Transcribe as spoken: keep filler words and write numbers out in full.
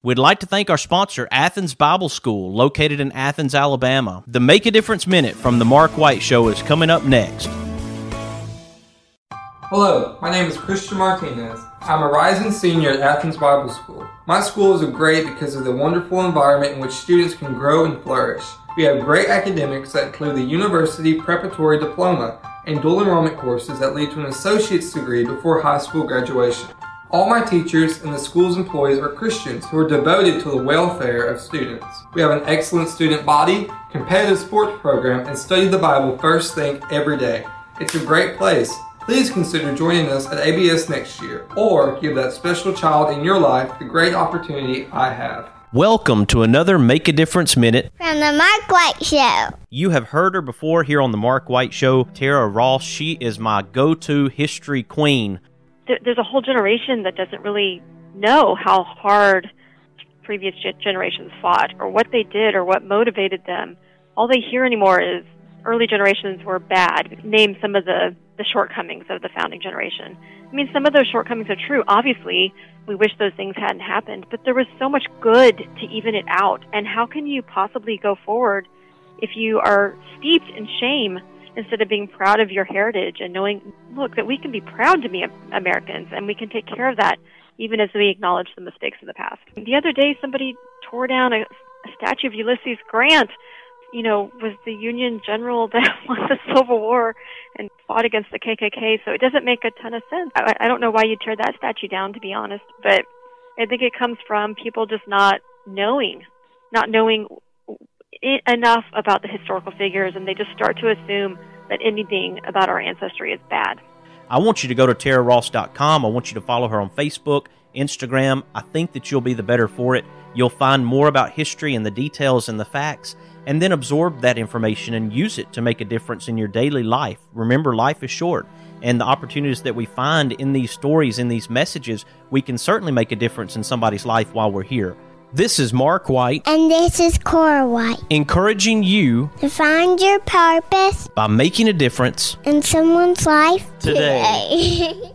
We'd like to thank our sponsor, Athens Bible School, located in Athens, Alabama. The Make a Difference Minute from The Mark White Show is coming up next. Hello, my name is Christian Martinez. I'm a rising senior at Athens Bible School. My school is great because of the wonderful environment in which students can grow and flourish. We have great academics that include the University Preparatory Diploma and dual enrollment courses that lead to an associate's degree before high school graduation. All my teachers and the school's employees are Christians who are devoted to the welfare of students. We have an excellent student body, competitive sports program, and study the Bible first thing every day. It's a great place. Please consider joining us at A B S next year, or give that special child in your life the great opportunity I have. Welcome to another Make a Difference Minute from The Mark White Show. You have heard her before here on The Mark White Show. Tara Ross, she is my go-to history queen. There's a whole generation that doesn't really know how hard previous generations fought or what they did or what motivated them. All they hear anymore is early generations were bad. Name some of the, the shortcomings of the founding generation. I mean, some of those shortcomings are true. Obviously, we wish those things hadn't happened, but there was so much good to even it out. And how can you possibly go forward if you are steeped in shame instead of being proud of your heritage and knowing, look, that we can be proud to be Americans and we can take care of that even as we acknowledge the mistakes in the past. The other day, somebody tore down a, a statue of Ulysses Grant, you know, was the Union general that won the Civil War and fought against the K K K, so it doesn't make a ton of sense. I, I don't know why you'd tear that statue down, to be honest, but I think it comes from people just not knowing, not knowing enough about the historical figures, and they just start to assume that anything about our ancestry is bad. I want you to go to tara ross dot com. I want you to follow her on Facebook, Instagram. I think that you'll be the better for it. You'll find more about history and the details and the facts, and then absorb that information and use it to make a difference in your daily life. Remember, life is short, and the opportunities that we find in these stories, in these messages, we can certainly make a difference in somebody's life while we're here. This is Mark White. And this is Cora White. Encouraging you to find your purpose by making a difference in someone's life today. today.